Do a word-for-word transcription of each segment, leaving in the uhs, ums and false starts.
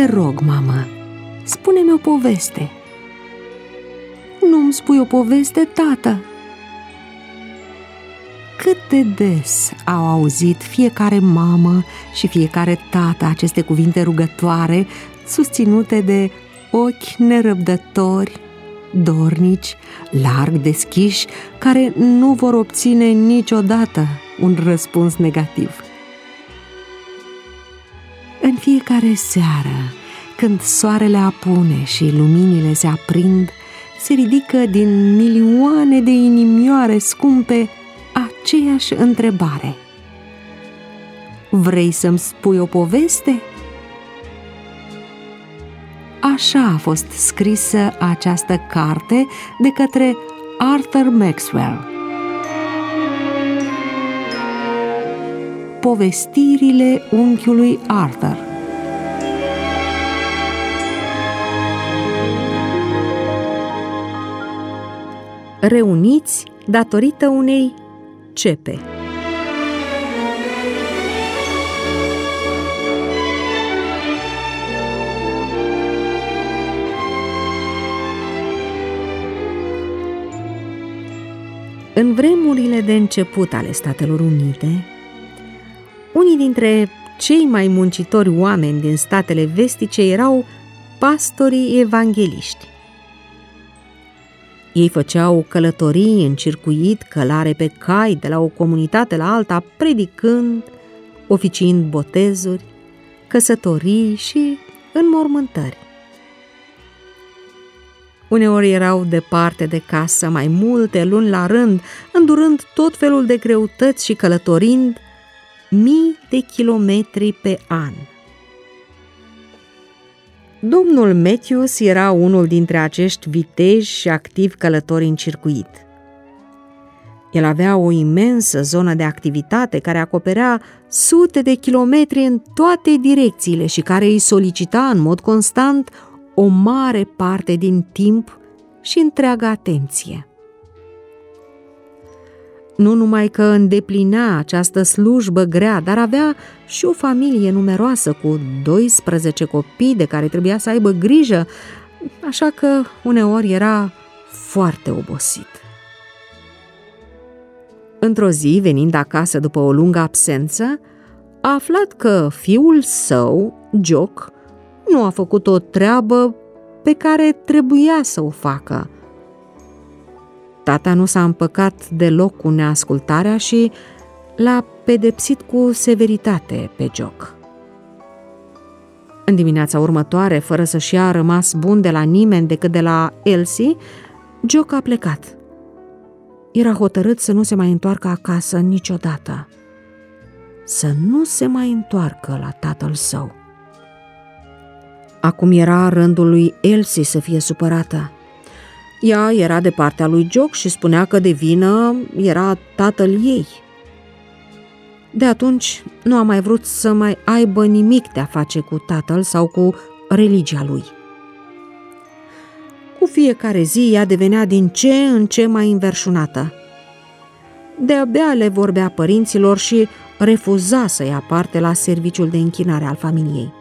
Te rog, mamă, spune-mi o poveste. Nu-mi spui o poveste, tată? Cât de des au auzit fiecare mamă și fiecare tată aceste cuvinte rugătoare, susținute de ochi nerăbdători, dornici, larg deschiși, care nu vor obține niciodată un răspuns negativ. În fiecare seară, când soarele apune și luminile se aprind, se ridică din milioane de inimioare scumpe aceeași întrebare: vrei să-mi spui o poveste? Așa a fost scrisă această carte de către Arthur Maxwell. Povestirile unchiului Arthur. Reuniți datorită unei cepe. În vremurile de început ale Statelor Unite, unii dintre cei mai muncitori oameni din statele vestice erau pastorii evangheliști. Ei făceau călătorii în circuit, călare pe cai de la o comunitate la alta, predicând, oficiind botezuri, căsătorii și înmormântări. Uneori erau departe de casă mai multe luni la rând, îndurând tot felul de greutăți și călătorind mii de kilometri pe an. Domnul Matthews era unul dintre acești viteji și activi călători în circuit. El avea o imensă zonă de activitate care acoperea sute de kilometri în toate direcțiile și care îi solicita în mod constant o mare parte din timp și întreaga atenție. Nu numai că îndeplinea această slujbă grea, dar avea și o familie numeroasă cu doisprezece copii de care trebuia să aibă grijă, așa că uneori era foarte obosit. Într-o zi, venind acasă după o lungă absență, a aflat că fiul său, Jock, nu a făcut o treabă pe care trebuia să o facă. Tata nu s-a împăcat deloc cu neascultarea și l-a pedepsit cu severitate pe Jock. În dimineața următoare, fără să-și ia rămas bun de la nimeni decât de la Elsie, Jock a plecat. Era hotărât să nu se mai întoarcă acasă niciodată. Să nu se mai întoarcă la tatăl său. Acum era rândul lui Elsie să fie supărată. Ea era de partea lui Jock și spunea că de vină era tatăl ei. De atunci nu a mai vrut să mai aibă nimic de a face cu tatăl sau cu religia lui. Cu fiecare zi ea devenea din ce în ce mai înverșunată. De-abia le vorbea părinților și refuza să ia parte la serviciul de închinare al familiei.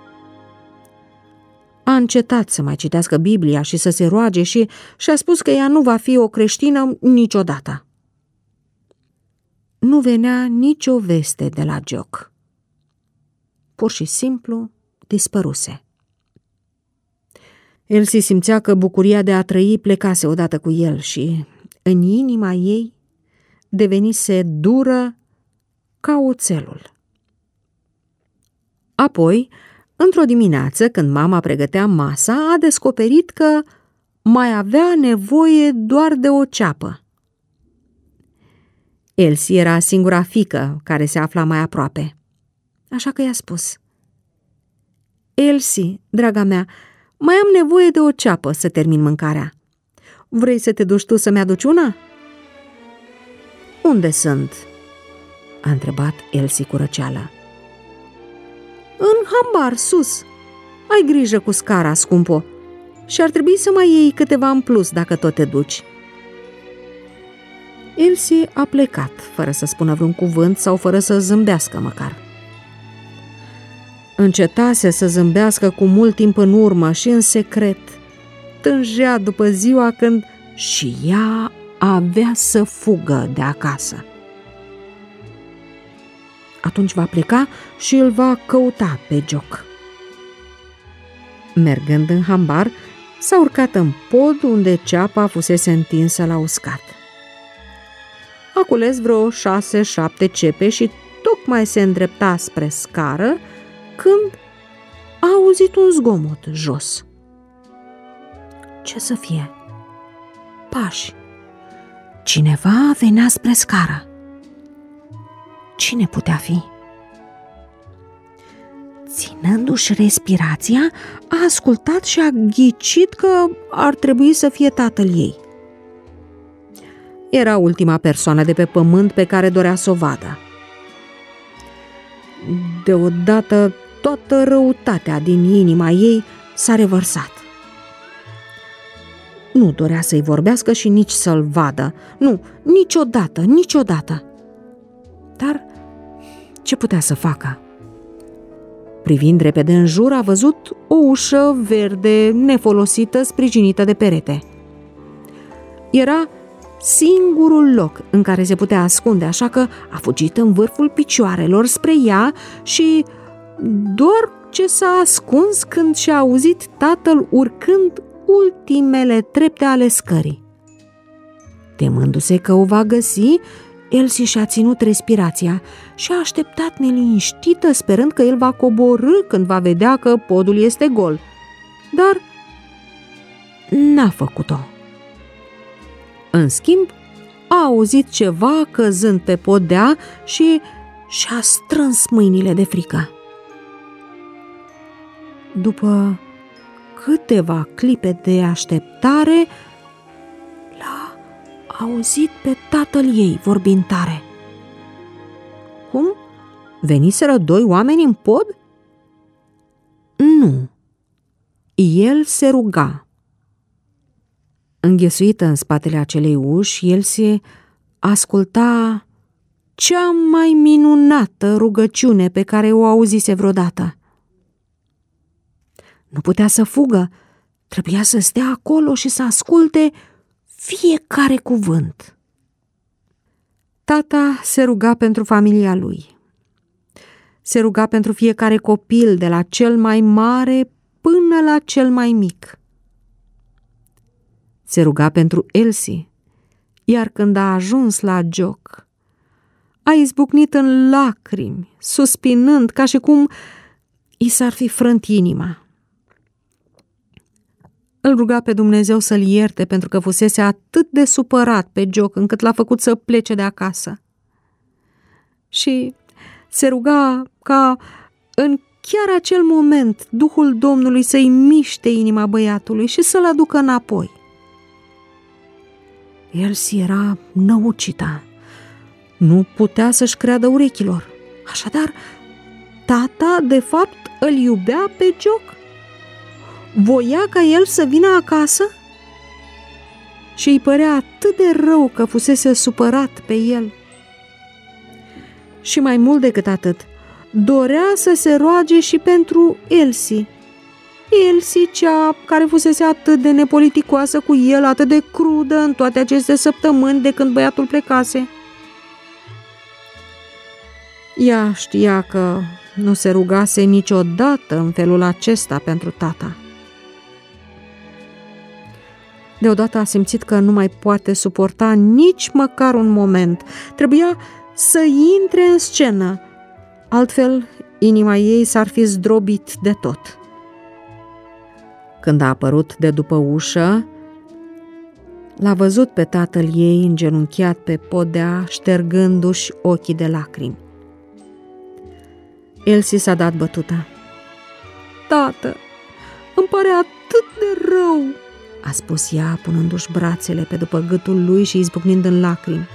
A încetat să mai citească Biblia și să se roage și și-a spus că ea nu va fi o creștină niciodată. Nu venea nicio veste de la Jock. Pur și simplu dispăruse. Elsie simțea că bucuria de a trăi plecase odată cu el și în inima ei devenise dură ca oțelul. Apoi, într-o dimineață, când mama pregătea masa, a descoperit că mai avea nevoie doar de o ceapă. Elsie era singura fiică care se afla mai aproape, așa că i-a spus: Elsie, draga mea, mai am nevoie de o ceapă să termin mâncarea. Vrei să te duci tu să-mi aduci una? Unde sunt? A întrebat Elsie cu răceală. În hambar, sus. Ai grijă cu scara, scumpo, și ar trebui să mai iei câteva în plus dacă tot te duci. Elsie a plecat, fără să spună vreun cuvânt sau fără să zâmbească măcar. Încetase să zâmbească cu mult timp în urmă și în secret tângea după ziua când și ea avea să fugă de acasă. Atunci va pleca și îl va căuta pe Jock. Mergând în hambar, s-a urcat în pod unde ceapa fusese întinsă la uscat. A cules vreo șase-șapte cepe și tocmai se îndrepta spre scară când a auzit un zgomot jos. Ce să fie? Pași. Cineva venea spre scară. Cine putea fi? Ținându-și respirația, a ascultat și a ghicit că ar trebui să fie tatăl ei. Era ultima persoană de pe pământ pe care dorea să o vadă. Deodată, toată răutatea din inima ei s-a revărsat. Nu dorea să-i vorbească și nici să-l vadă. Nu, niciodată, niciodată. Dar ce putea să facă? Privind repede în jur, a văzut o ușă verde, nefolosită, sprijinită de perete. Era singurul loc în care se putea ascunde, așa că a fugit în vârful picioarelor spre ea și doar ce s-a ascuns când și-a auzit tatăl urcând ultimele trepte ale scării. Temându-se că o va găsi, Elsie și-a ținut respirația și a așteptat neliniștită, sperând că el va coborî când va vedea că podul este gol. Dar n-a făcut-o. În schimb, a auzit ceva căzând pe podea și și-a strâns mâinile de frică. După câteva clipe de așteptare, l-a auzit pe tatăl ei vorbind tare. Cum? Veniseră doi oameni în pod? Nu. El se ruga. Înghesuită în spatele acelei uși, el se asculta cea mai minunată rugăciune pe care o auzise vreodată. Nu putea să fugă, trebuia să stea acolo și să asculte fiecare cuvânt. Tata se ruga pentru familia lui. Se ruga pentru fiecare copil, de la cel mai mare până la cel mai mic. Se ruga pentru Elsie, iar când a ajuns la Jock, a izbucnit în lacrimi, suspinând ca și cum i s-ar fi frânt inima. Îl ruga pe Dumnezeu să-l ierte pentru că fusese atât de supărat pe Jock încât l-a făcut să plece de acasă. Și se ruga ca în chiar acel moment Duhul Domnului să-i miște inima băiatului și să-l aducă înapoi. Elsie era năucită. Nu putea să-și creadă urechilor. Așadar, tata, de fapt, îl iubea pe Jock. Voia ca el să vină acasă? Și îi părea atât de rău că fusese supărat pe el. Și mai mult decât atât, dorea să se roage și pentru Elsie. Elsie, cea care fusese atât de nepoliticoasă cu el, atât de crudă în toate aceste săptămâni de când băiatul plecase. Ea știa că nu se rugase niciodată în felul acesta pentru tata. Deodată a simțit că nu mai poate suporta nici măcar un moment. Trebuia să intre în scenă, altfel inima ei s-ar fi zdrobit de tot. Când a apărut de după ușă, l-a văzut pe tatăl ei îngenunchiat pe podea, ștergându-și ochii de lacrimi. Elsie s-a dat bătută. Tată, îmi pare atât de rău, a spus ea, punându-și brațele pe după gâtul lui și izbucnind în lacrimi.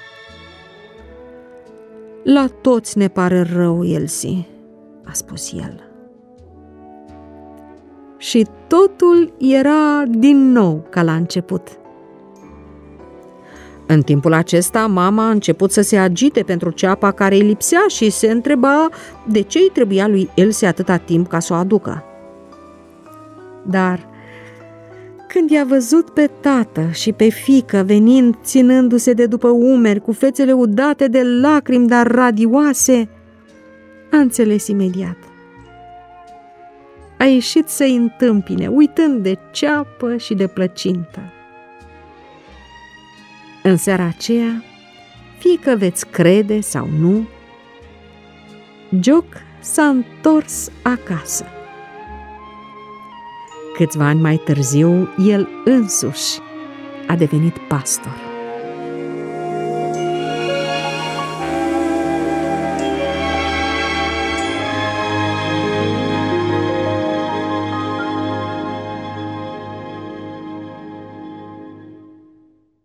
La toți ne pare rău, Elsie, a spus el. Și totul era din nou ca la început. În timpul acesta, mama a început să se agite pentru ceapa care îi lipsea și se întreba de ce îi trebuia lui Else atâta timp ca să o aducă. Dar când i-a văzut pe tată și pe fiică venind ținându-se de după umeri cu fețele udate de lacrimi, dar radioase, a înțeles imediat. A ieșit să-i întâmpine, uitând de ceapă și de plăcintă. În seara aceea, fie că veți crede sau nu, Jock s-a întors acasă. Câțiva ani mai târziu, el însuși a devenit pastor.